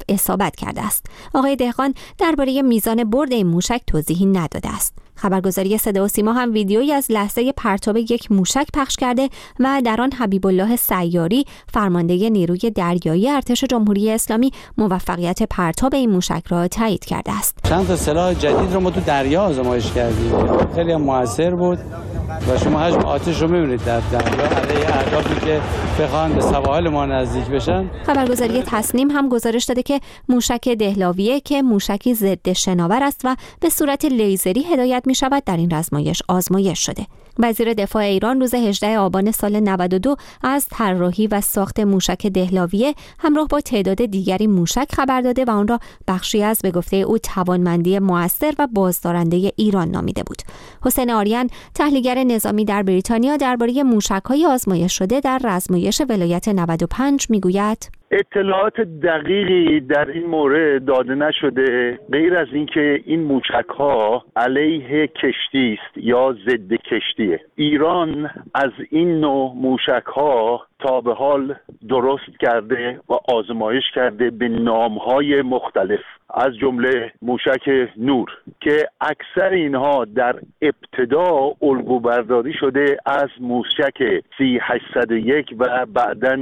اصابت کرده است. آقای دهقان درباره میزان برد این موشک توضیحی نداده است. خبرگزاری صدا و سیما هم ویدیویی از لحظه پرتاب یک موشک پخش کرده و در آن حبیب الله سیاری فرمانده نیروی دریایی ارتش جمهوری اسلامی موفقیت پرتاب این موشک را تایید کرده است. چند تا سلاح جدید رو ما تو دریا آزمایش کردیم، خیلی موثر بود و شما حجم آتش رو می‌بینید در دریا علیه اهدافی که بخوان به سواحل ما نزدیک بشن. خبرگزاری تسنیم هم گزارش داده که موشک دهلاویه که موشکی ضد شناور است و به صورت لیزری هدایت می‌شود در این آزمایش شده. وزیر دفاع ایران روز 18 آبان سال 92 از طراحی و ساخت موشک دهلاویه همراه با تعداد دیگری موشک خبر داده و آن را بخشی از به گفته او توانمندی مؤثر و بازدارنده ایران نامیده بود. حسین آریان تحلیلگر نظامی در بریتانیا درباره موشک‌های آزمایش شده در رزمایش ولایت 95 میگوید: اطلاعات دقیقی در این مورد داده نشده غیر از اینکه این موشک‌ها علیه کشتی است یا ضد کشتیه. ایران از این نوع موشک‌ها تا به حال درست کرده و آزمایش کرده به نام‌های مختلف، از جمله موشک نور که اکثر اینها در ابتدا الگو برداری شده از موشک 3801 و بعداً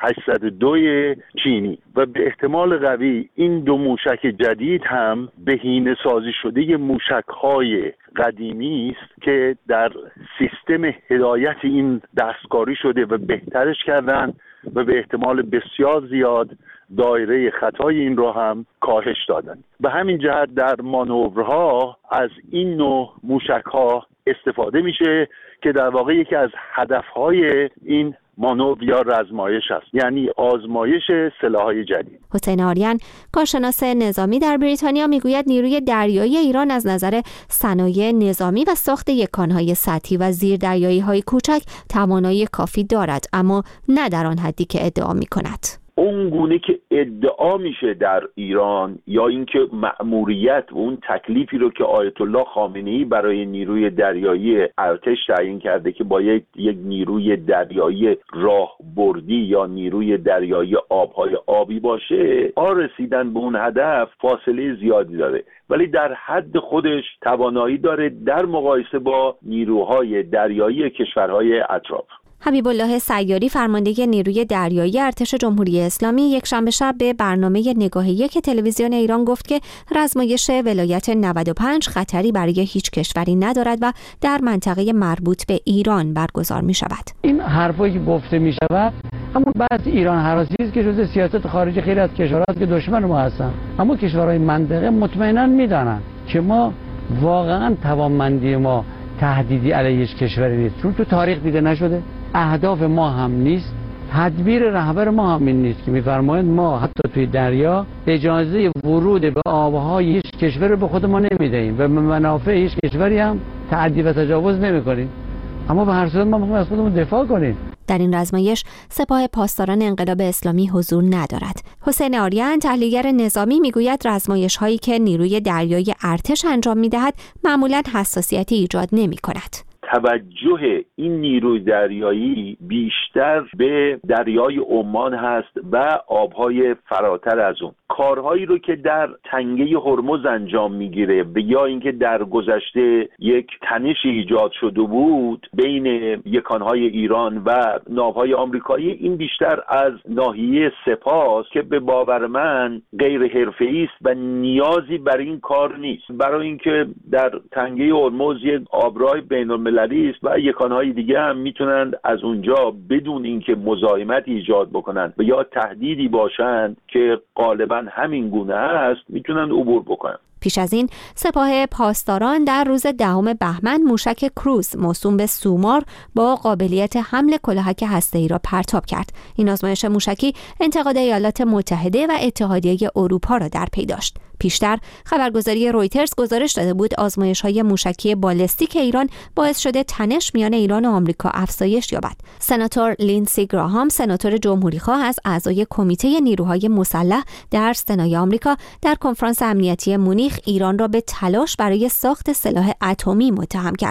3802 چینی و به احتمال قوی این دو موشک جدید هم بهینه سازی شده موشک‌های قدیمی است که در سیستم هدایت این دستکاری شده و بهترش کردن و به احتمال بسیار زیاد دایره خطای این رو هم کاهش دادن. به همین جهت در مانورها از این نوع موشک‌ها استفاده میشه که در واقع یکی از هدفهای این مانور یا رزمایش است، یعنی آزمایش سلاح‌های جدید. حسین آریان کارشناس نظامی در بریتانیا میگوید نیروی دریایی ایران از نظر صنایع نظامی و ساخت یکانهای سطحی و زیردریایی‌های کوچک توانایی کافی دارد، اما نه در آن حدی که ادعا می‌کند. اون گونه که ادعا میشه در ایران یا اینکه مأموریت و اون تکلیفی رو که آیت الله خامنه‌ای برای نیروی دریایی ارتش تعیین کرده که باید یک نیروی دریایی راهبردی یا نیروی دریایی آبهای آبی باشه، رسیدن به اون هدف فاصله زیادی داره، ولی در حد خودش توانایی داره در مقایسه با نیروهای دریایی کشورهای اطراف. حبیب الله سیاری فرمانده نیروی دریایی ارتش جمهوری اسلامی یکشنبه شب به برنامه نگاه یک تلویزیون ایران گفت که رزمایش ولایت 95 خطری برای هیچ کشوری ندارد و در منطقه مربوط به ایران برگزار می شود. این حرفایی که گفته می شود همون بحث ایران هراسی است که جزء سیاست خارجی خیلی از کشورهاست که دشمن ما هستن، اما کشورهای منطقه مطمئنا میدانند که ما واقعا توانمندی ما تهدیدی علیه هیچ کشوری نیست، چون تو تاریخ دیده نشده، اهداف ما هم نیست، تدبیر رهبر ما هم این نیست که میفرمایند ما حتی توی دریا اجازه ورود به آبهای هیچ کشور رو به خود ما نمیدهیم و به منافع هیچ کشوری هم تعدی و تجاوز نمیکنیم، اما به هر صورت ما میخوایم از خودمون دفاع کنیم. در این رزمایش سپاه پاسداران انقلاب اسلامی حضور ندارد. حسین آریان تحلیلگر نظامی میگوید رزمایش هایی که نیروی دریایی ارتش انجام میدهد معمولا حساسیتی ایجاد نمیکند. توجه این نیروی دریایی بیشتر به دریای عمان هست و آبهای فراتر از اون. کارهایی رو که در تنگه هرمز انجام میگیره و یا اینکه در گذشته یک تنشی ایجاد شده بود بین یکانهای ایران و ناوهای آمریکایی، این بیشتر از ناحیه سپاه که به باور من غیر حرفه‌ای است و نیازی بر این کار نیست، برای اینکه در تنگه هرمز یک آبراه بین‌المللی است و یکانهای دیگه هم میتونند از اونجا بدون اینکه مزاحمت ایجاد بکنند و یا تهدیدی باشند که غالبا همین گونه است میتونن عبور بکنن. پیش از این سپاه پاسداران در روز 10 بهمن موشک کروز موسوم به سومار با قابلیت حمل کلاهک هسته‌ای را پرتاب کرد. این آزمایش موشکی انتقاد ایالات متحده و اتحادیه اروپا را در پی داشت. پیشتر خبرگزاری رویترز گزارش داده بود آزمایش‌های موشکی بالستیک ایران باعث شده تنش میان ایران و آمریکا افزایش یابد. سناتور لینسی گراهام، سناتور جمهوری‌خواه از اعضای کمیته نیروهای مسلح در سنای آمریکا، در کنفرانس امنیتی مونیخ ایران را به تلاش برای ساخت سلاح اتمی متهم کرد.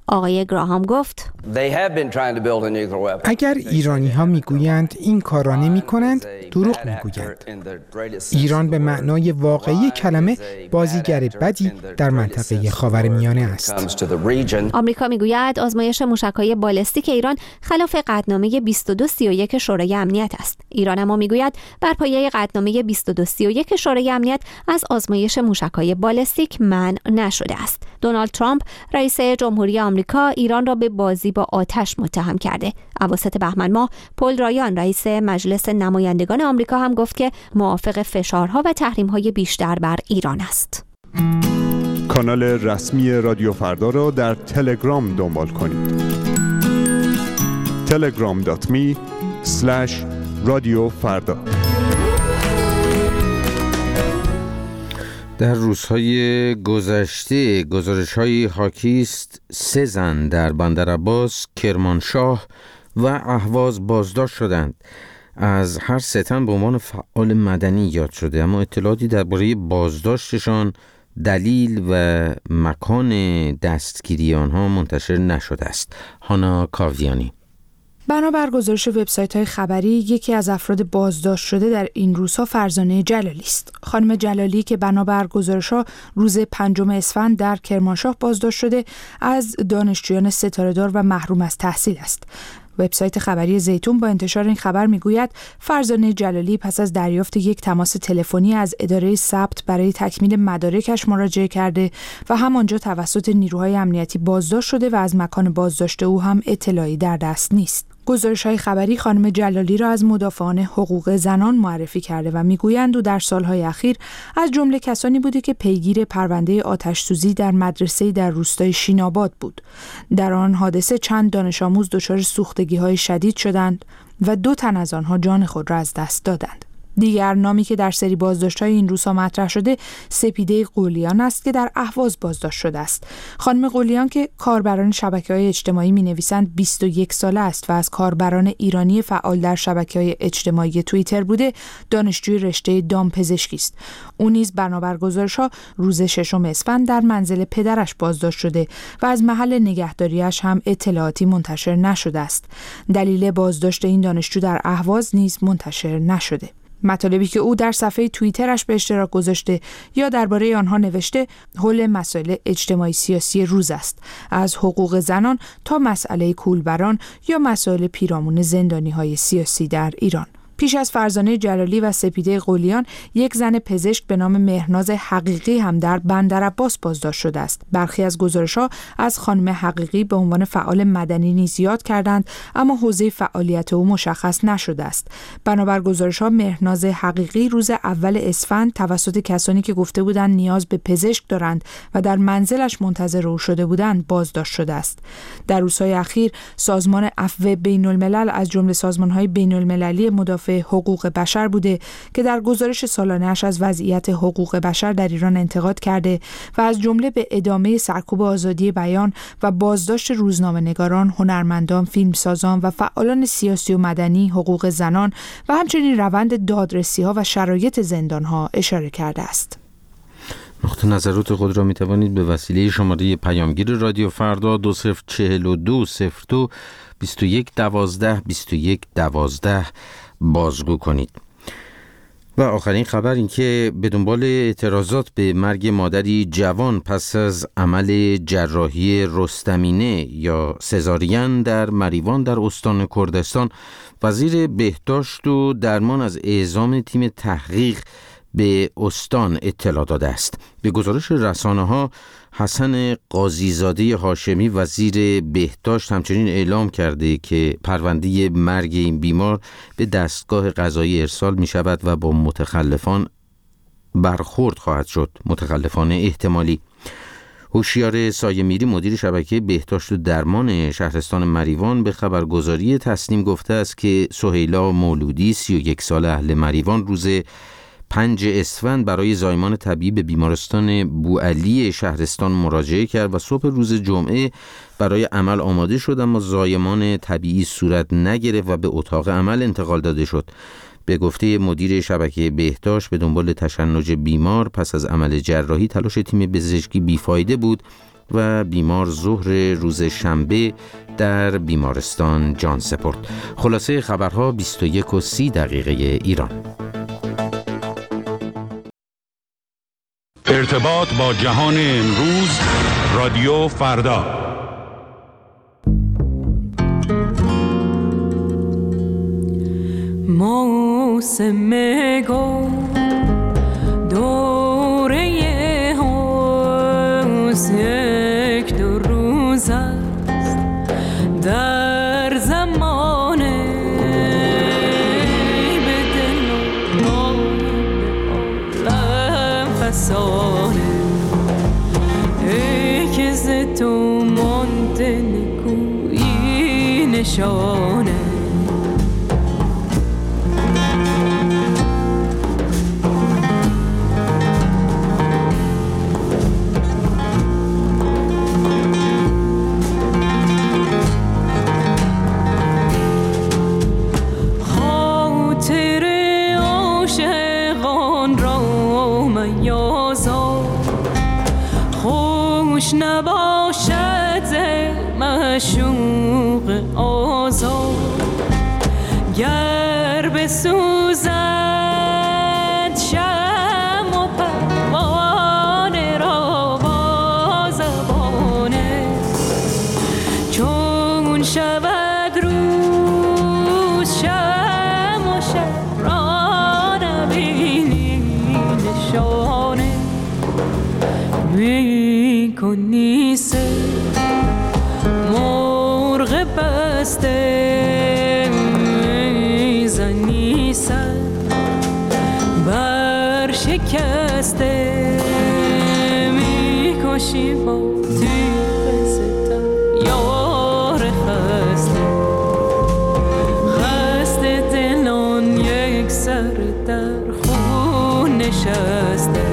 آقای گراهام گفت اگر ایرانی ها میگویند این کار را نمی کنند، دروغ میگویند. ایران به معنای واقعی کلمه بازیگر بدی در منطقه خاورمیانه است. آمریکا میگوید آزمایش موشک‌های بالستیک ایران خلاف قطعنامه 2231 شورای امنیت است. ایران اما میگوید بر پایه قطعنامه 2231 شورای امنیت از آزمایش موشک‌های بالستیک منع نشده است. دونالد ترامپ رئیس جمهوری آمریکا ایران را به بازی با آتش متهم کرده. اواسط بهمن ماه پل رایان رئیس مجلس نمایندگان آمریکا هم گفت که موافق فشارها و تحریم‌های بیشتر بر ایران است. کانال رسمی رادیو فردا را در تلگرام دنبال کنید. telegram.me/radiofarda. در روزهای گذشته گزارش‌های حاکی است 3 زن در بندرعباس، کرمانشاه و اهواز بازداشت شدند. از هر 3 تن به عنوان فعال مدنی یاد شده، اما اطلاعاتی درباره بازداشتشان، دلیل و مکان دستگیری آنها منتشر نشده است. هانا کاویانی. بنابر گزارش وبسایت‌های خبری، یکی از افراد بازداشت شده در این روزها فرزانه جلالی است. خانم جلالی که بنابر گزارش‌ها روز 5 اسفند در کرمانشاه بازداشت شده، از دانشجویان ستاره‌دار و محروم از تحصیل است. وبسایت خبری زیتون با انتشار این خبر میگوید فرزانه جلالی پس از دریافت یک تماس تلفنی از اداره ثبت برای تکمیل مدارکش مراجعه کرده و همانجا توسط نیروهای امنیتی بازداشت شده و از مکان بازداشت او هم اطلاعی در دست نیست. گزارش‌های خبری خانم جلالی را از مدافعان حقوق زنان معرفی کرده و میگویند او در سالهای اخیر از جمله کسانی بوده که پیگیر پرونده آتش‌سوزی در مدرسه‌ای در روستای شیناباد بود. در آن حادثه چند دانش آموز دچار سوختگی‌های شدید شدند و 2 تن از آنها جان خود را از دست دادند. دیگر نامی که در سری بازداشت‌های این روزها مطرح شده سپیده قلیان است که در اهواز بازداشت شده است. خانم قلیان که کاربران شبکه‌های اجتماعی می‌نویسند 21 ساله است و از کاربران ایرانی فعال در شبکه‌های اجتماعی توییتر بوده، دانشجوی رشته دامپزشکی است. او نیز بنابر گزارش‌ها روز 6 اسفند در منزل پدرش بازداشت شده و از محل نگهداریش هم اطلاعاتی منتشر نشده است. دلیل بازداشت این دانشجو در اهواز نیز منتشر نشده. مطالبی که او در صفحه توییترش به اشتراک گذاشته یا درباره آنها نوشته حول مسائل اجتماعی سیاسی روز است، از حقوق زنان تا مسئله کولبران یا مسائل پیرامون زندانی‌های سیاسی در ایران. پیش از فرزانه جلالی و سپیده قلیان، یک زن پزشک به نام مهرناز حقیقی هم در بندرعباس بازداشت شده است. برخی از گزارش‌ها از خانم حقیقی به عنوان فعال مدنی نیز یاد کردند، اما حوزه فعالیت او مشخص نشده است. بنابر گزارش‌ها مهرناز حقیقی روز اول اسفند توسط کسانی که گفته بودند نیاز به پزشک دارند و در منزلش منتظر او شده بودند بازداشت شده است. در روزهای اخیر سازمان عفو بین‌الملل از جمله سازمان‌های بین‌المللی مدافع حقوق بشر بوده که در گزارش سالانه‌اش از وضعیت حقوق بشر در ایران انتقاد کرده و از جمله به ادامه سرکوب آزادی بیان و بازداشت روزنامه‌نگاران، هنرمندان، فیلمسازان و فعالان سیاسی و مدنی، حقوق زنان و همچنین روند دادرسی‌ها و شرایط زندان‌ها اشاره کرده است. نقطه نظرات خود را می توانید به وسیله شماره پیامگیر رادیو فردا 204202 2112 2112 بازگو کنید. و آخرین خبر این که به دنبال اعتراضات به مرگ مادری جوان پس از عمل جراحی رستمینه یا سزارین در مریوان در استان کردستان، وزیر بهداشت و درمان از اعزام تیم تحقیق به استان اطلاع داده است. به گزارش رسانه‌ها، حسن قاضیزاده هاشمی وزیر بهداشت همچنین اعلام کرده که پرونده مرگ این بیمار به دستگاه قضایی ارسال می شود و با متخلفان برخورد خواهد شد، متخلفان احتمالی. هوشیار سایه‌میری مدیر شبکه بهداشت و درمان شهرستان مریوان به خبرگزاری تسنیم گفته است که سهیلا مولودی 31 ساله اهل مریوان روز 5 اسفند برای زایمان طبیعی به بیمارستان بوعلی شهرستان مراجعه کرد و صبح روز جمعه برای عمل آماده شد، اما زایمان طبیعی صورت نگرفت و به اتاق عمل انتقال داده شد. به گفته مدیر شبکه بهداشت، به دنبال تشنج بیمار پس از عمل جراحی تلاش تیم پزشکی بیفایده بود و بیمار ظهر روز شنبه در بیمارستان جان سپرد. خلاصه خبرها 21:30 ایران. ارتباط با جهان امروز، رادیو فردا. موسم گل دوره هاست، یک دو روز است در زمانه، به دل و عالم فسانه، ای که ز تو مانده نکویی نشانه. نباشد معشوق آزاد، گر بسوزد شمع و پروانه را با زبانه، چون شود روز شمع و شب را نبینی نشانه. کنی سه مرغ بسته، زنی سر بر شکسته، میکشی با تیغ ستم یار خسته، خسته دلان یک سر در خون نشسته.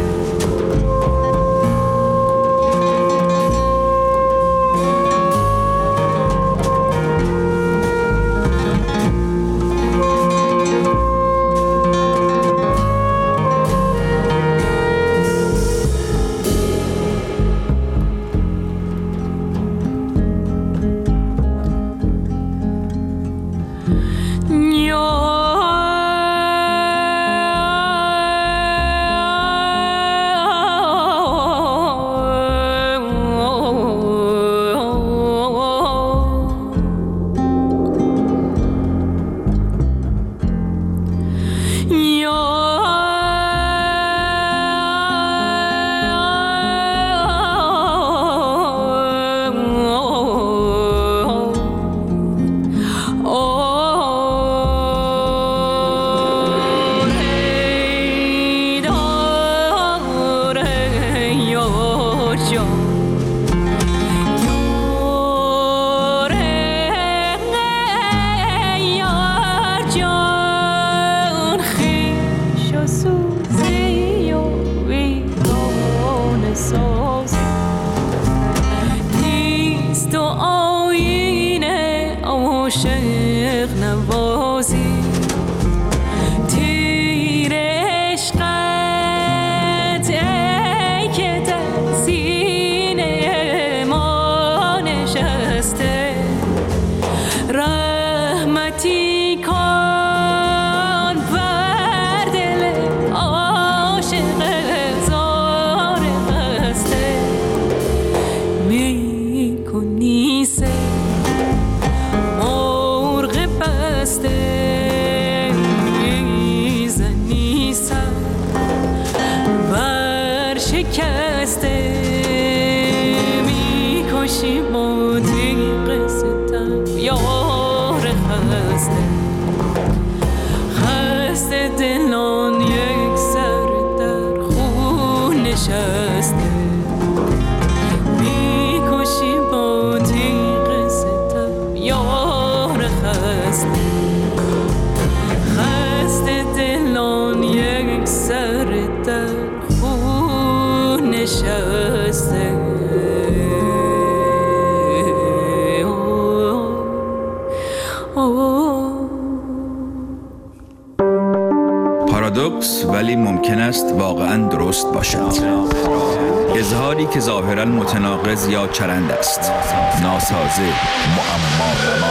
پارادوکس پارادوکس، ولی ممکن است واقعاً درست باشد. اظهاری که ظاهراً متناقض یا چرند است، ناسازه، معما.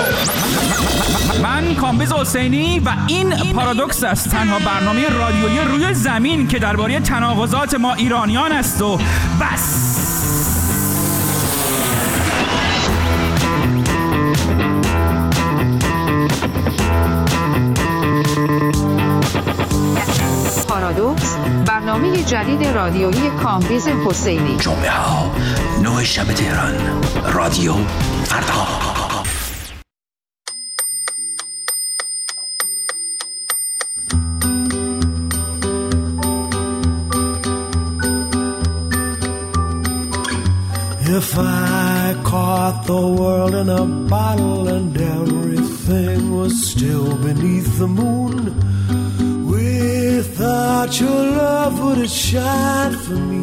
من کامبیز حسینی و این پارادوکس است، تنها برنامه رادیویی روی زمین که درباره تناقضات ما ایرانیان است و بس. پارادوکس، برنامه جدید رادیویی کامبیز حسینی. جمعه ها 9 شب تهران، رادیو فردا. If I caught the world in a bottle and everything was still beneath the moon, without your love would it shine for me?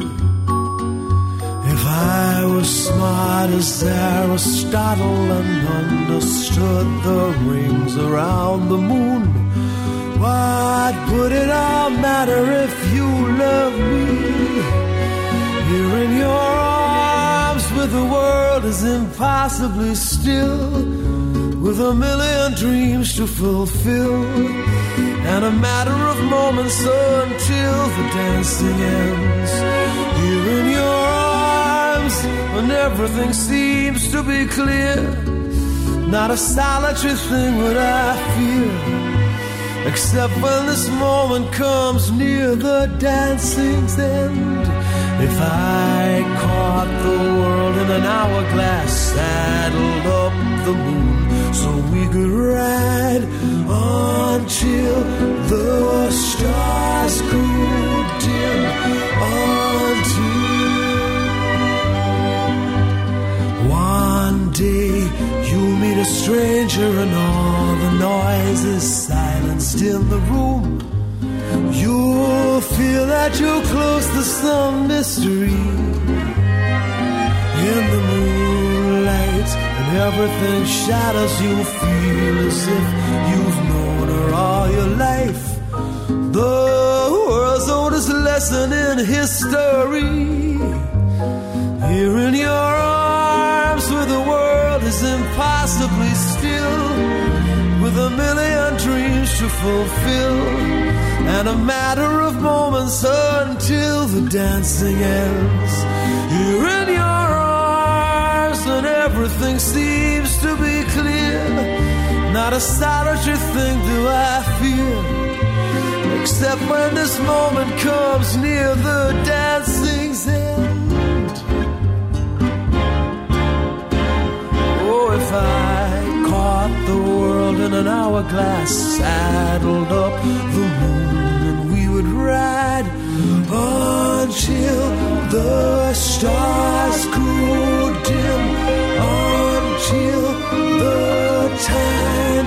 If I was smart as Aristotle and understood the rings around the moon, what would it all matter if you loved me? Here in your arms where the world is impossibly still, with a million dreams to fulfill, and a matter of moments until the dancing ends. Here in your arms when everything seems to be clear, not a solitary thing would I fear, except when this moment comes near the dancing's end. If I caught the world in an hourglass, saddled up the moon so we could ride until the stars grew dim, until one day you'll meet a stranger and all the noise is silenced in the room. You'll feel that you're close to some mystery in the moonlight, and everything shadows. You'll feel as if you've known her all your life. The world's oldest lesson in history. Here in your arms where the world is impossibly still, with a million dreams to fulfill, and a matter of moments until the dancing ends. Here in your arms when everything seems to be clear, not a solitary thing do I fear, except when this moment comes near the dancing's end. Oh, if I caught the world in an hourglass, saddled up the moon, and we would ride until the stars grew dim, until the time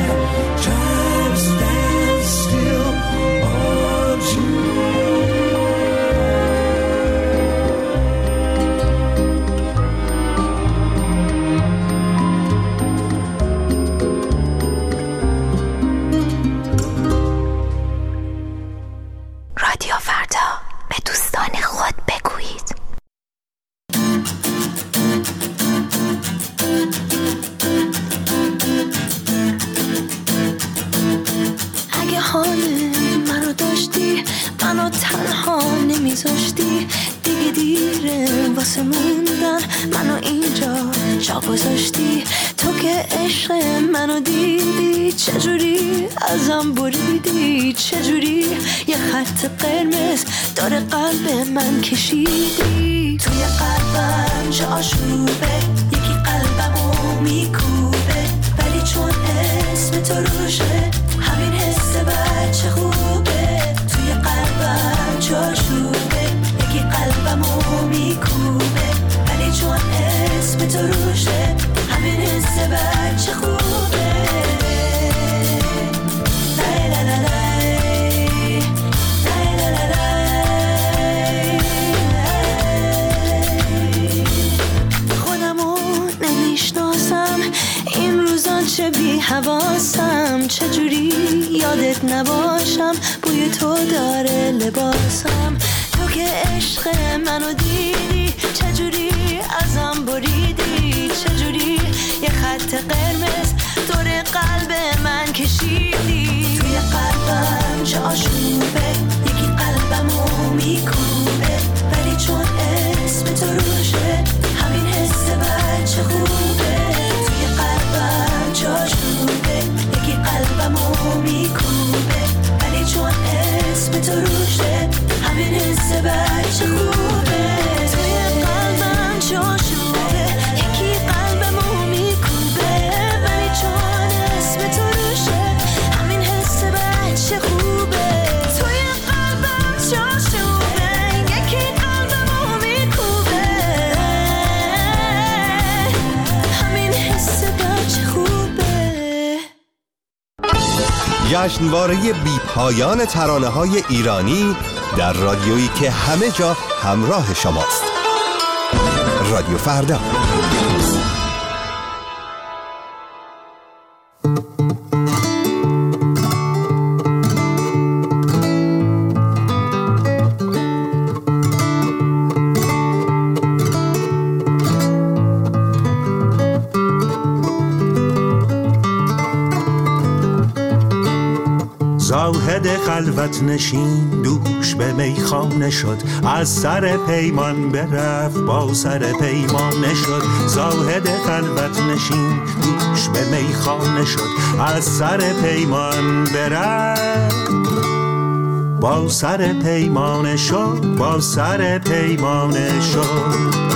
stands still, رادیو فردا، به دوستان خود بگویید. اگه حال منو داشتی، منو تنها نمیذاشتی، دیگه دیره واسه موندن، منو اینجا جا گذاشتی. تو که عشق منو دیدی، چجوری ازم بریدی، چجوری یه خط قرمز داره قلب من کشیدی. توی قلبم چه آشوبه، یکی قلبمو میکوبه، ولی چون اسم تو روشه همین حس بچه خوبه. توی قلبم چه آشوبه، یکی قلبمو میکوبه، ولی چون اسم تو روشه همین حس بچه خوبه. لای لای لای چه بی حواسم، چجوری یادت نباشم، بوی تو لباسم، تو که عشق منو دیدی چجوری ازم بریدی، چجوری یه خط قرمز دور قلب من کشیدی. توی قلبم چه آشوبه، یکی قلبمو میکوبه، ولی چون اسم تو روشه همین حس بچه خوبه. توی قلبم چه آشوبه، یکی قلبمو میکوبه، ولی چون اسم تو روشه همین حس بچه خوبه. توی قلبم چه آشوبه، یکی قلبمو میکوبه، ولی چون اسم تو روشه همین حس بچه خوبه. توی قلبم چه آشوبه، یکی قلبمو میکوبه، همین حس بچه خوبه. جشنواره بی پایان ترانه‌های ایرانی در رادیویی که همه جا همراه شماست. رادیو فردا. زاهد خلوت نشین دوش به میخانه شد، از سر پیمان برفت با سر پیمانه شد. زاهد خلوت نشین دوش به میخانه شد، از سر پیمان برفت با سر پیمانه شد، با سر پیمانه شد.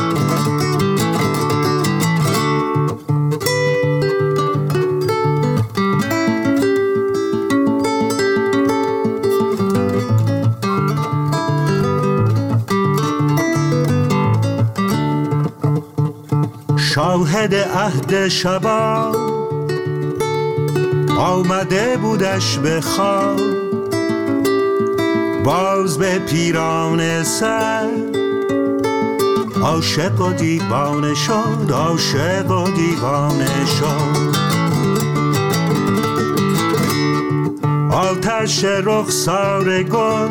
شاهد عهد شباب آمده بودش به خواب، باز به پیران سر عاشق و دیوانه شد، عاشق و دیوانه شد. آتش رخسار گل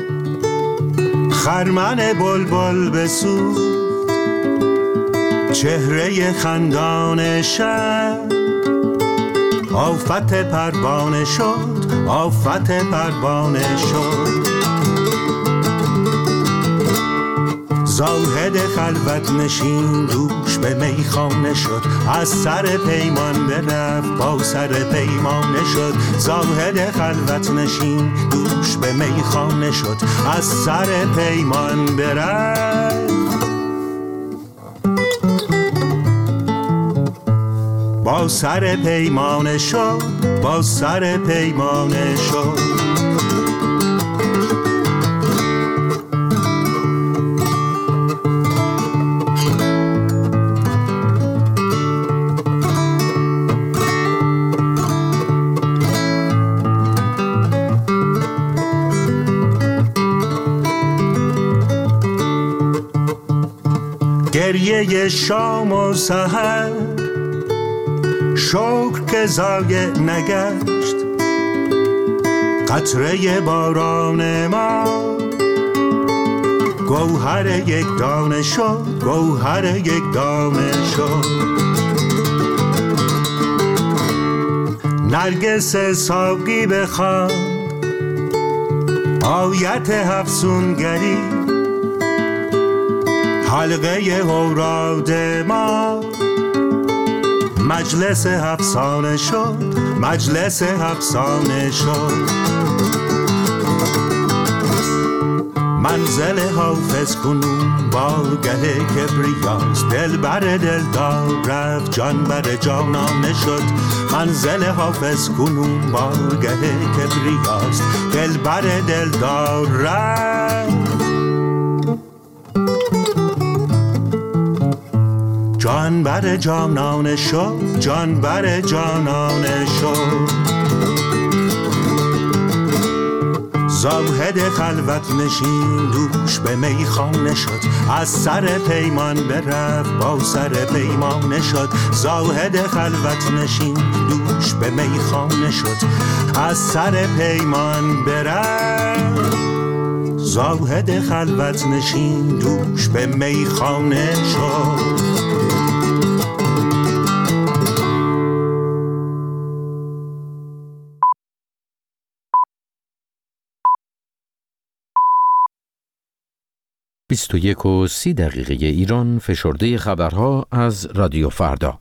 خرمن بلبل بسوخت، چهره خندان شب آفت پروانه شد، آفت پروانه شد. زاهد خلوت نشین دوش به میخانه شد، از سر پیمان برفت با سر پیمانه شد. زاهد خلوت نشین دوش به میخانه شد، از سر پیمان برفت با سر پیمانه شد، با سر پیمانه شد. گریه شام و سحر شکر که ضایع نگشت، قطره باران ما گوهر یک دانه شد، گوهر یک دانه شد. نرگس ساقی بخواد آیت افسونگری، حلقه اوراد ما مجلس افسانه شد، مجلس افسانه شد. منزل حافظ کنون بارگه کبریاست، دل بر دلدار رفت جان بر جانانه شد. منزل حافظ کنون بارگه کبریاست، دل بر دلدار رفت جان بر جانانه شد، جان بر جانانه شد. زاهد خلوت نشین دوش به میخانه شد، از سر پیمان برفت با سر پیمانه شد. زاهد خلوت نشین دوش به میخانه شد، از سر پیمان برفت زاهد خلوت نشین دوش به میخانه شد. 21:30 ایران، فشرده خبرها از رادیو فردا.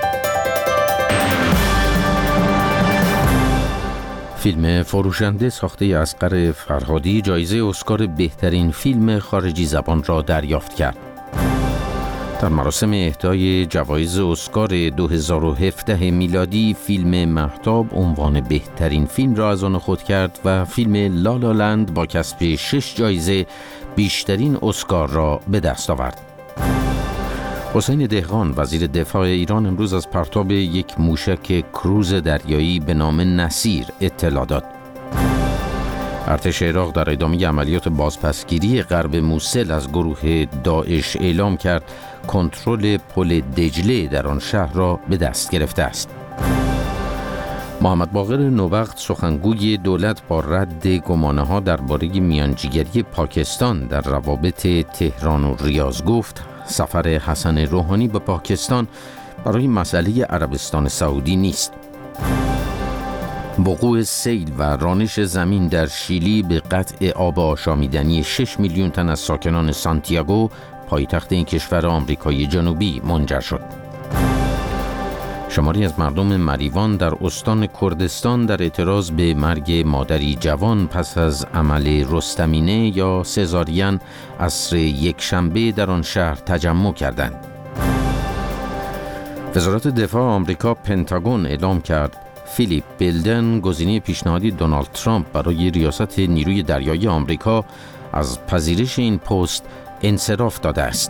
فیلم فروشنده ساخته اصغر فرهادی جایزه اسکار بهترین فیلم خارجی زبان را دریافت کرد. در مراسم اهدای جوایز اسکار 2017 میلادی فیلم مهتاب عنوان بهترین فیلم را از آن خود کرد و فیلم لا لا لند با کسب 6 جایزه بیشترین اسکار را به دست آورد. حسین دهقان وزیر دفاع ایران امروز از پرتاب یک موشک کروز دریایی به نام نصیر اطلاع داد. ارتش عراق در ادامه عملیات بازپسگیری غرب موصل از گروه داعش اعلام کرد کنترل پل دجله در آن شهر را به دست گرفته است. محمد باقر نوبخت سخنگوی دولت با رد گمانه‌ها درباره میانجیگری پاکستان در روابط تهران و ریاض گفت سفر حسن روحانی به پاکستان برای مسئله عربستان سعودی نیست. وقوع سیل و رانش زمین در شیلی به قطع آب آشامیدنی 6 میلیون تن از ساکنان سانتیاگو پایتخت این کشور آمریکای جنوبی منجر شد. شماری از مردم مریوان در استان کردستان در اعتراض به مرگ مادری جوان پس از عمل رستمینه یا سزارین عصر یکشنبه در آن شهر تجمع کردند. وزارت دفاع آمریکا پنتاگون اعلام کرد فیلیپ بیلدن گزینه پیشنهادی دونالد ترامپ برای ریاست نیروی دریایی آمریکا از پذیرش این پست انصراف داده است.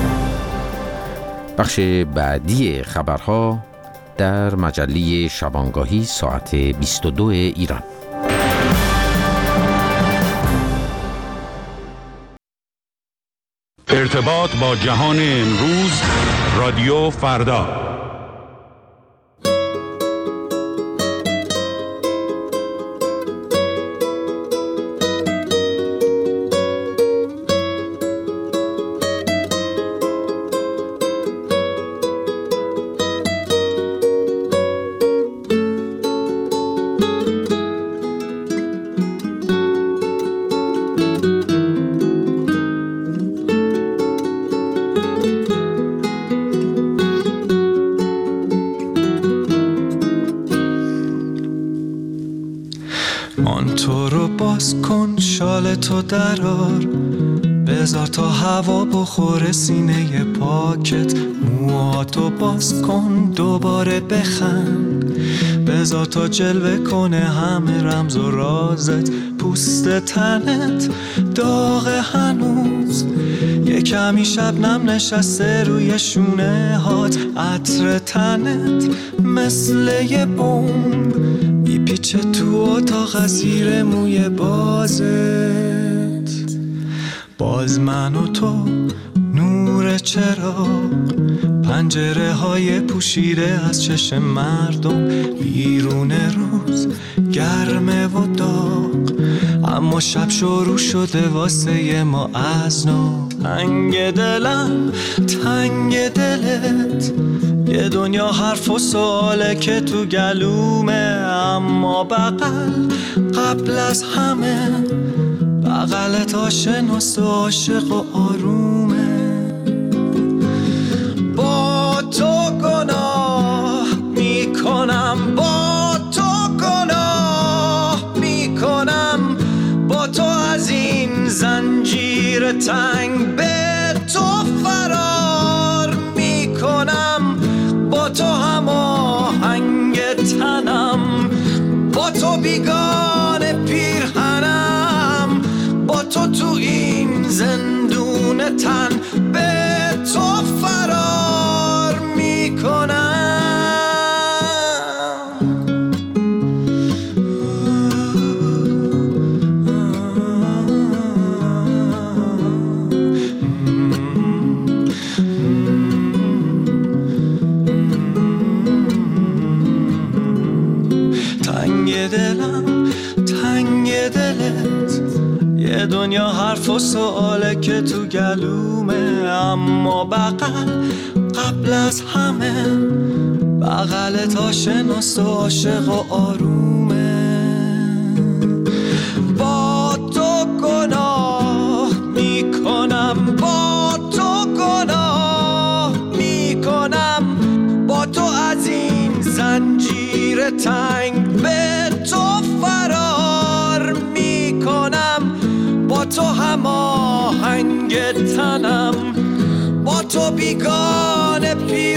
بخش بعدی خبرها در مجله شبانگاهی ساعت 22 ایران. ارتباط با جهان امروز، رادیو فردا. تو رو باز کن، شال تو درار، بذار تا هوا بخوره سینه پاکت. موهاتو باز کن، دوباره بخند، بذار تا جلوه کنه همه رمز و رازت. پوست تنت داغ هنوز، یه کمی شبنم نشسته روی شونه هات. عطر تنت مثل یه بمب میپیچه تو اتاق زیر موی بازت. باز من و تو نور چراغ، پنجره های پوشیده از چشم مردم. بیرون روز گرمه و داغ، اما شب شروع شده واسه ما از نو. تنگ دلم تنگ دلت، یه دنیا حرف و سواله که تو گلومه. اما بغل قبل از همه، بغلت آشناست و عاشق و آرومه. با تو گناه میکنم، با تو گناه میکنم، با تو از این زنجیر تنگ به تو فرار میکنم. با تو هماهنگ تنم، با تو بیگانه پیرهنم. با تو تو این زندون تن به تو فرار میکنم. دنیا حرف و سواله که تو گلومه، اما قبل از همه بغلت آشناست و عاشق و آرومه. با تو گناه میکنم، با تو گناه میکنم، با تو از این زنجیر تنگ به تو فرار میکنم، با تو هماهنگ تنم، با تو بیگانه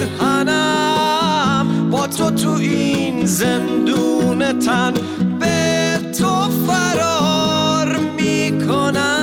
پیرهنم، با تو این زندون تن به تو فرار میکنم.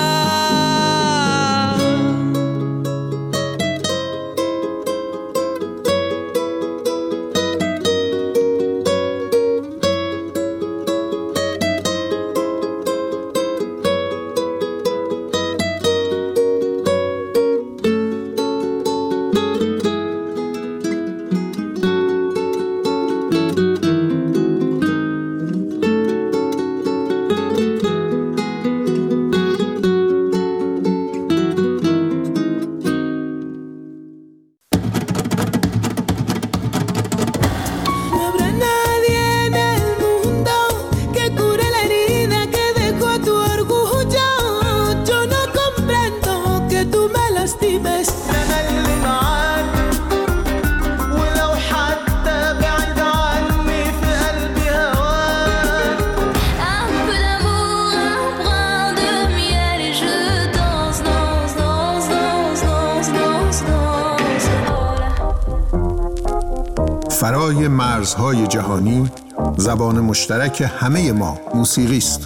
فرای مرزهای جهانی، زبان مشترک همه ما موسیقی است.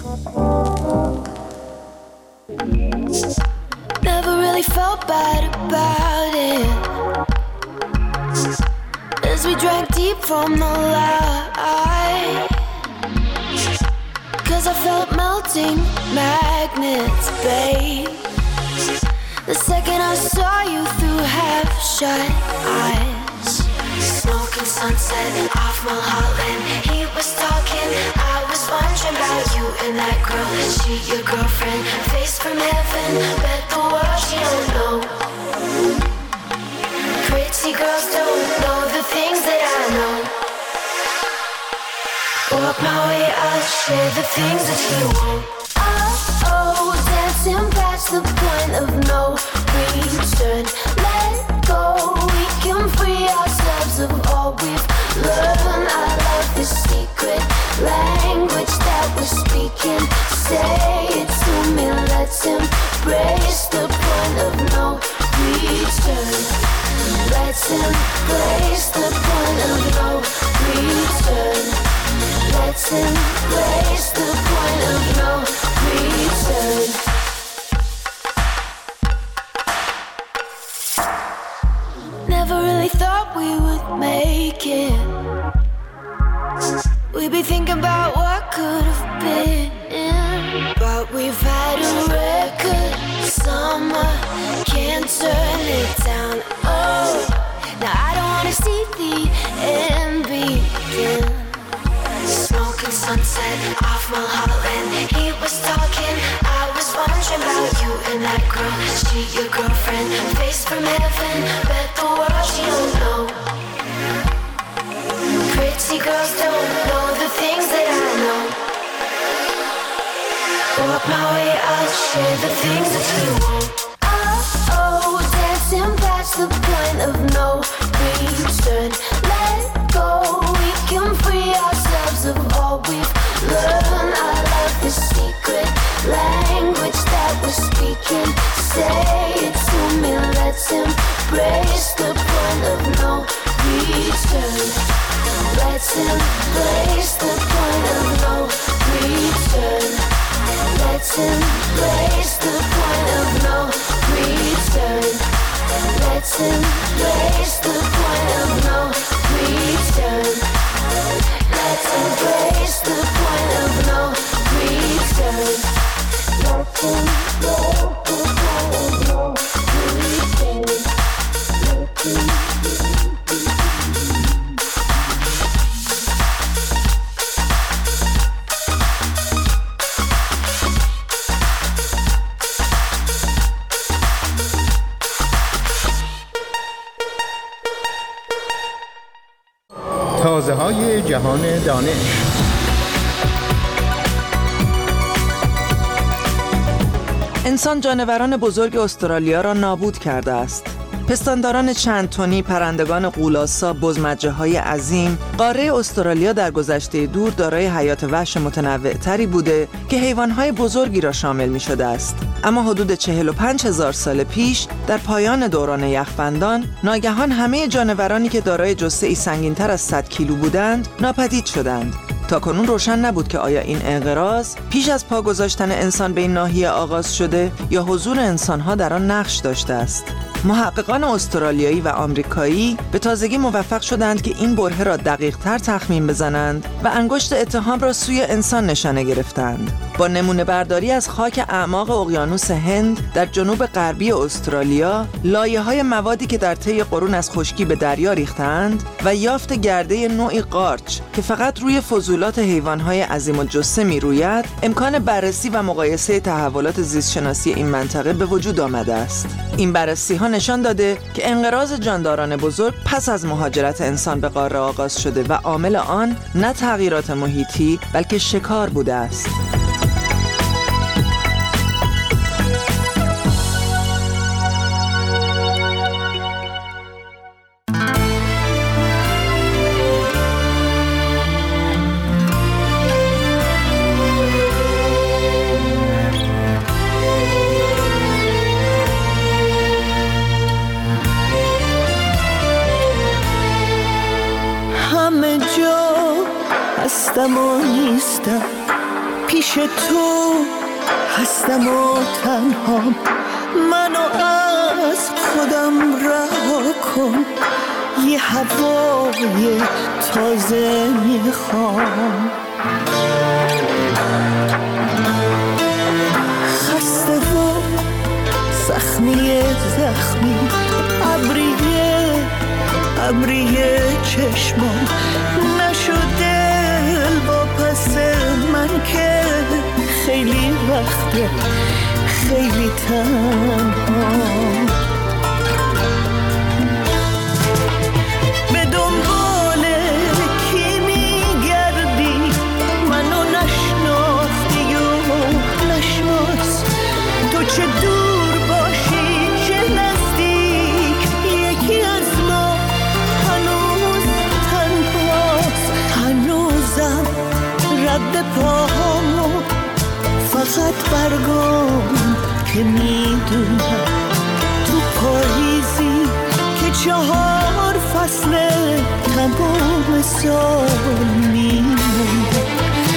Never really felt bad about it as we drank deep from the light, 'cause I felt melting magnets, babe. The second I saw you through half-shut eyes, smoking sunset off Mulholland. He was talking, I was wondering about you and that girl. She your girlfriend, face from heaven, bet the world she don't know. Pretty girls don't know the things that I know. Walk my way, I'll share the things that you won't. Oh, dancing past the point of no return. Let go, we can free ourselves of all we've learned. I love the secret language that we're speaking. Say it to me, let's embrace the point of no return. Let's embrace the point of no return. Let's embrace the point of no return. Never really thought we would make it. We'd be thinking about what could have been, but we've had a record summer, can't turn it down. Oh, now I don't wanna see the end begin. Smoking sunset off Mulholland. He was talking, I was wondering about you and that girl. She your girlfriend, face from heaven, bet the world she don't know. Pretty girls don't know the things that I know. Walk my way, I'll share the things that you won't. Oh, dancing past the point of no return. Let go, we can free ourselves of all we've learned. I love the secret language that we're speaking. Say it to me, let's embrace the point of no return. Let's embrace the point of no return. Let's embrace the point of no return. Let's embrace the point of no return. Let's embrace the point of no return. Let's embrace the point of no return. تازه‌های جهان دانش. انسان جانوران بزرگ استرالیا را نابود کرده است. پستانداران چند تنی، پرندگان غول‌آسا، بزمجه‌های عظیم. قاره استرالیا در گذشته دور دارای حیات وحش متنوع‌تری بوده که حیوان‌های بزرگی را شامل می‌شده است. اما حدود 45,000 سال پیش در پایان دوران یخبندان ناگهان همه جانورانی که دارای جثه‌ای سنگین‌تر از 100 کیلو بودند ناپدید شدند. تاکنون روشن نبود که آیا این انقراض پیش از پا گذاشتن انسان به این ناحیه آغاز شده یا حضور انسان‌ها در آن نقش داشته است. محققان استرالیایی و آمریکایی به تازگی موفق شدند که این برهه را دقیق‌تر تخمین بزنند و انگشت اتهام را سوی انسان نشانه گرفتند. با نمونه برداری از خاک اعماق اقیانوس هند در جنوب غربی استرالیا، لایه‌های موادی که در طی قرون از خشکی به دریا ریختند و یافت گرده نوعی قارچ که فقط روی فضولات حیوان‌های عظیم الجثه می‌روید، امکان بررسی و مقایسه تحولات زیستشناسی این منطقه به وجود آمده است. این بررسی‌ها نشان داده که انقراض جانداران بزرگ پس از مهاجرت انسان به قاره آغاز شده و عامل آن نه تغییرات محیطی بلکه شکار بوده است. هستم و نیستم پیش تو، هستم و تنها، منو از خودم رها کن، یه هوای تازه میخوام. خسته و زخمی ابریه چشمام نشده با پس من که خیلی وقته خیلی تنها. به دنبال کی میگردی؟ منو نشناختی و نشناس، تو چه دور باشی چه نزدیک، یکی از ما هنوز تنهاست. هنوزم رد پاهامو فقط برگام که میدونم تو پاییزی که 4 فصل تمام سال میمونم.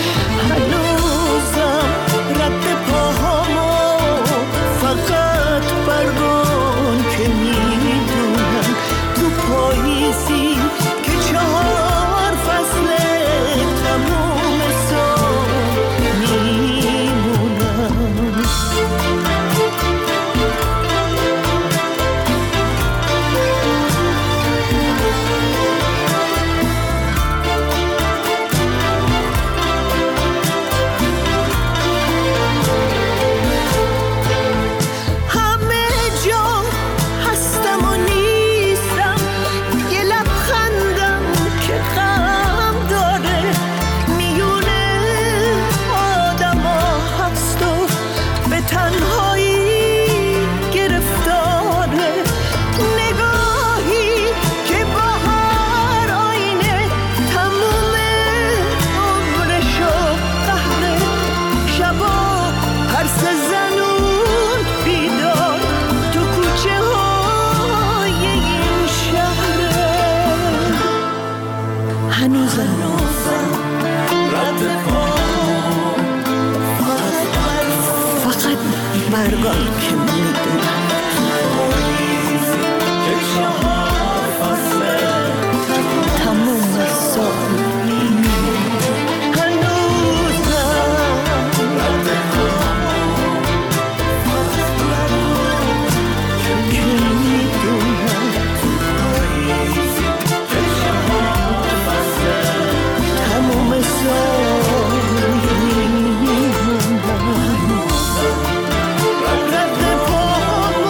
هنوزم رد پاهامو فقط برگام که میدونم تو پاییزی که 4 فصل تمام سال میمونم. همه جا هستم و نیستم، یه لبخندم که غم داره، میونه آدم ها هست و به تنهایی گرفتاره، نگاهی که با هر آینه تموم عمرشو قهره، شبا ترس زنون بیدار تو کوچه های این شهره. هنوزم رد پام فقط برگام که میدونم که 4 فصل تموم سال میمونم. هنوزم رد پام فقط برگام که میدونم که 4 فصل تموم سال میمونم. رد پاهامو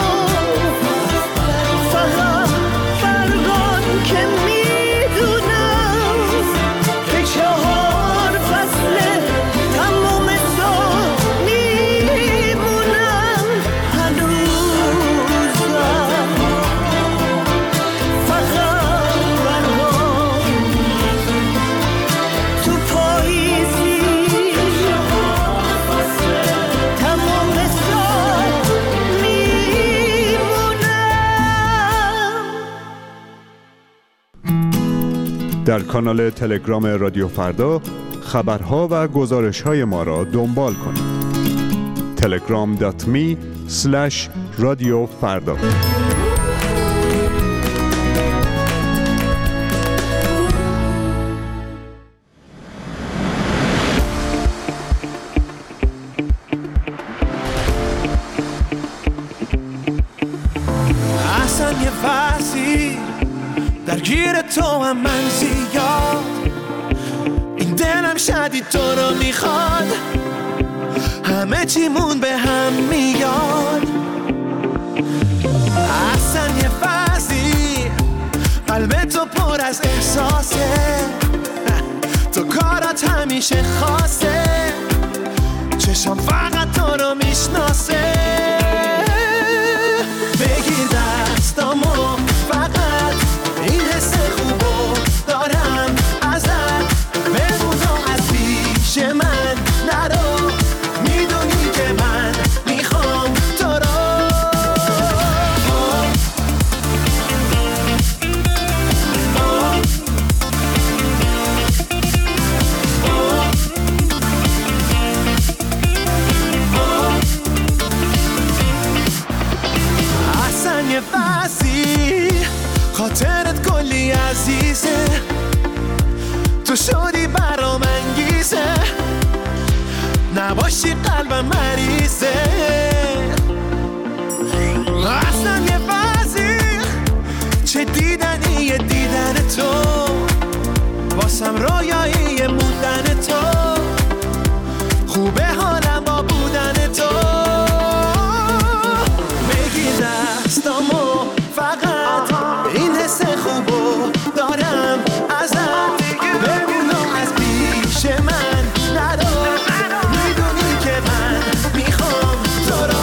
در کانال تلگرام رادیو فردا خبرها و گزارش‌های ما را دنبال کنید. telegram.me/رادیو فردا. درگیر تو هم من زیاد، این دلم شدید تو رو میخواد، همه چیمون به هم میاد. اصلا یه فصلی قلب تو پر از احساسه، تو کارات همیشه خاصه، چشم فقط تو رو میشناسه. بگیر دستامو فقط، این حس خوبو دارم ازت، بمونو از پیش من نرو، میدونی که من میخوام تو رو. اصلا یه بسی خاطرت کلی عزیزه، تو شدی برام انگیزه، نباشی قلبم مریضه. اصلا یه بازی چه دیدنیه دیدن تو، واسم رویایی موندن تو، خوبه حالم با بودن تو. بگیر دستامو فقط، این حس خوبو دارم ازت، بمونو از پیش من نرو، میدونی که من میخوام تو رو.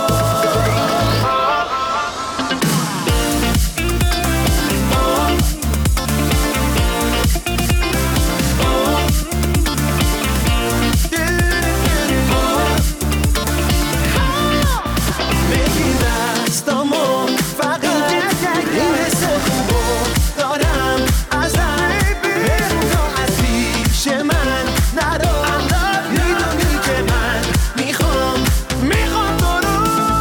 بگیر دستامو فقط، این حس خوبو دارم ازت، بمونو از پیش من نرو، میدونی که من میخوام تو رو.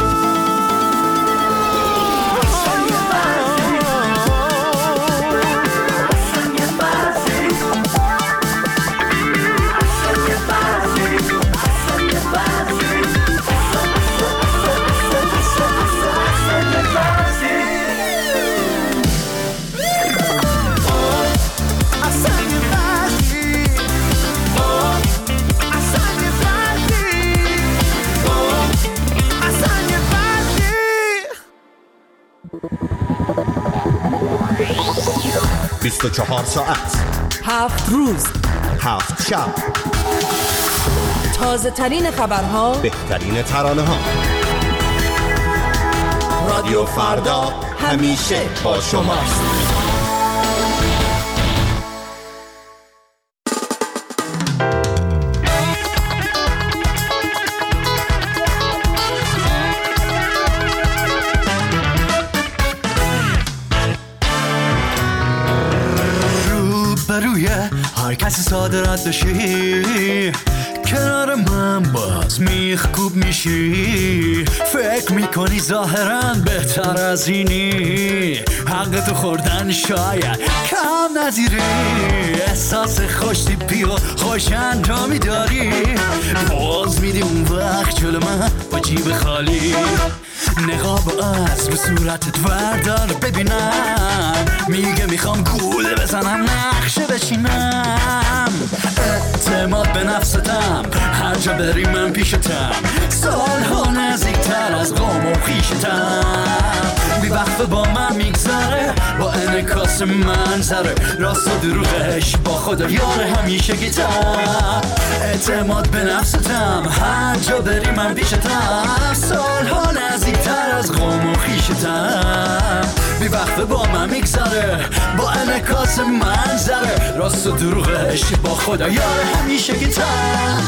بیست و 24 ساعت، 7 روز، 7 شب، تازه ترین خبرها، بهترین ترانه ها. رادیو فردا همیشه با شماست. روبروی هر کسی ساده رد بشی، کنار من باز میخکوب میشی، فکر میکنی ظاهرا بهتر از اینی، حق تو خوردن شاید کم نظیری، احساس خوش تیپی و خوش انجامی داری، باز میدی اون وقت جلو من با جیب خالی، نقاب از رو صورتت وردار ببینم، میگه میخوام گوله بزنم نقشه بچینم، اعتماد به نفستم هر جا بری من پیشتم، سالها نزدیکتر از قوم و خویشتم، بی وقت با من میگذره با انعکاس منظره، راست و دروغش با خدا یار همیشه گیتم، اعتماد به نفستم هر جا بری من پیشتم، سالها نزدیکتر از قوم و خویشتم، بی وقت با من میگذره با انعکاس منظره، راست و دروغش با خدا یار همیشه گیتم.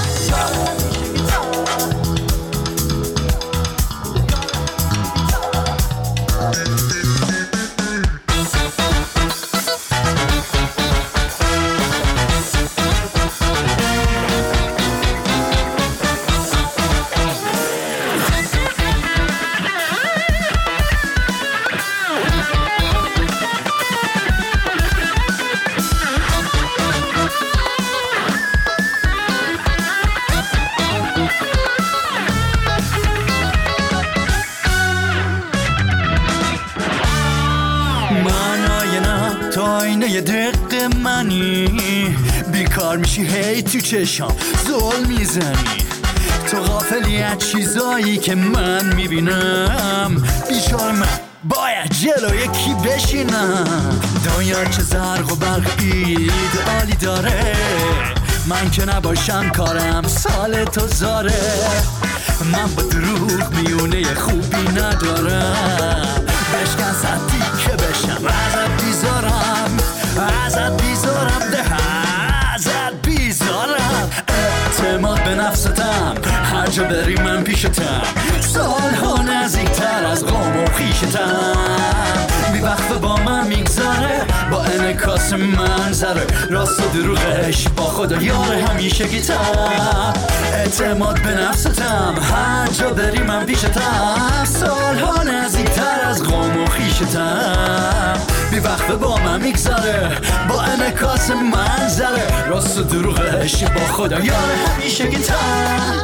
آینه دق منی، بیکار میشی هی تو چشام زل میزنی. تو غافلی از چیزایی که من میبینم، بیچاره من باید جلوی کی بشینم. دنیا چه زرق و برق ایدئالی داره، من که نباشم کارم سال تو زاره. من با دروغ میونه خوبی ندارم، بشکن صدی که بشم ازت بیزارم، ازت بیزارم ده ازت بیزارم. اعتماد به نفستم، هر جا بری من پیشتم، سالها نزدیکتر از قوم و خیشتم. بی وقت با من میگذاره با انعکاس منظره، راست و دروغش با خدا یار همیشه گیتم. اعتماد به نفستم، هر جا بری من پیشتم، سالها نزدیکتر از قوم و خیشتم. بی وقت با من میگذاره با انعکاس منظره، راست و دروغش با خدا یار همیشه گیتم.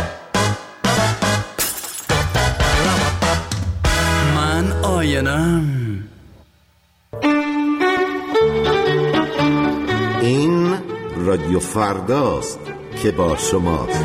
من آینم. این رادیو فرداست که با شماست.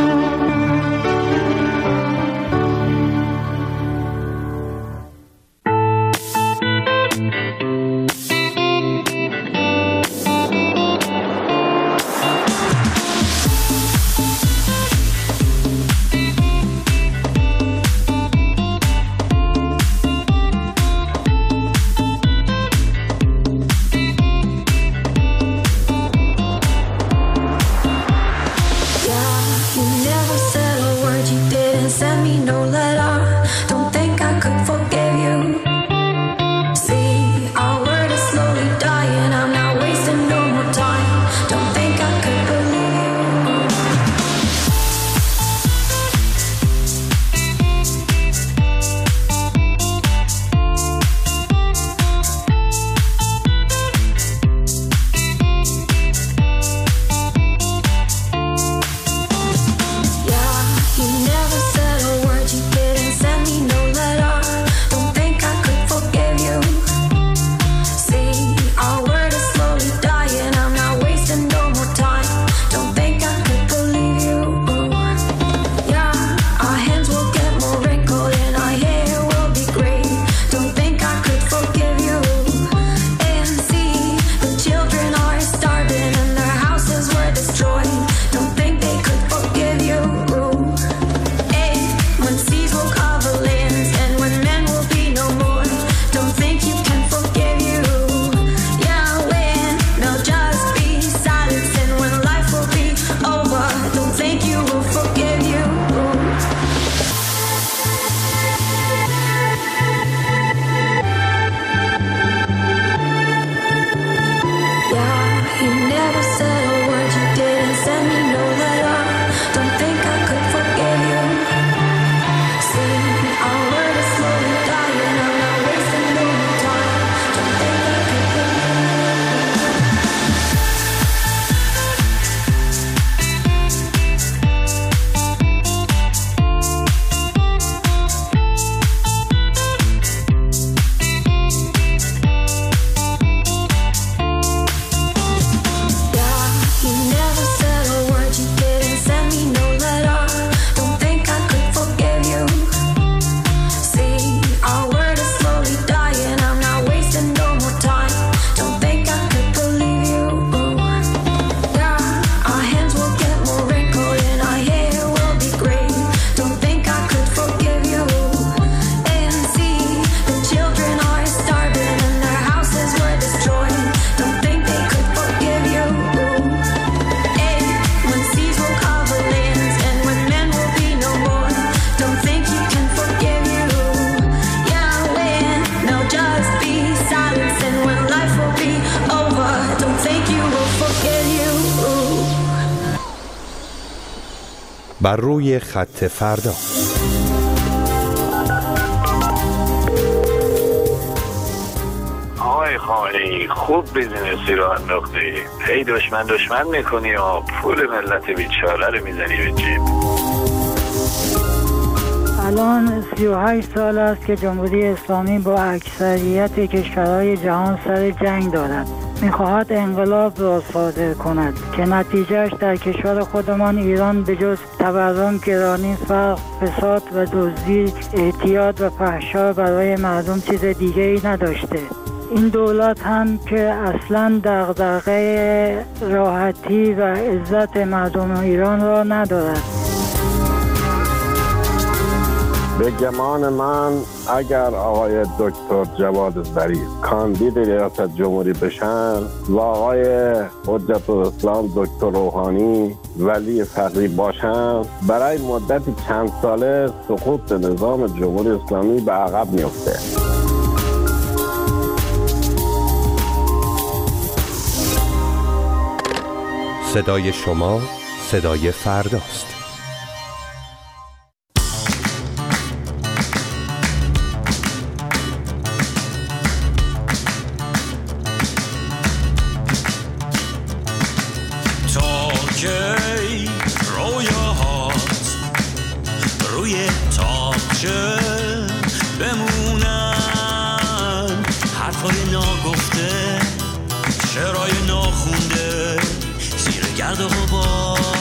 بر روی خط فردا. آقای خامنه‌ای خوب بیزینسی رو انداختی، هی دشمن میکنی و پول ملت بیچاره رو میزنی به جیب. الان 38 سال است که جمهوری اسلامی با اکثریت کشورهای جهان سر جنگ دارد. می‌خواهد انقلاب را صادر کند که نتیجهش در کشور خودمان ایران به جز تورم، گرانی، فقر، فساد و دزدی، اعتیاد و فحشا برای مردم چیز دیگه‌ای نداشته. این دولت هم که اصلاً دغدغه راحتی و عزت مردم ایران را ندارد. به گمان من اگر آقای دکتر جواد ظریف کاندید ریاست جمهوری بشن و آقای حجت الاسلام دکتر روحانی ولی فقیه باشن، برای مدتی چند ساله سقوط نظام جمهوری اسلامی به عقب میفته. صدای شما صدای فرداست. ناگفته، شعرهای ناخونده، زیر گرد و غبار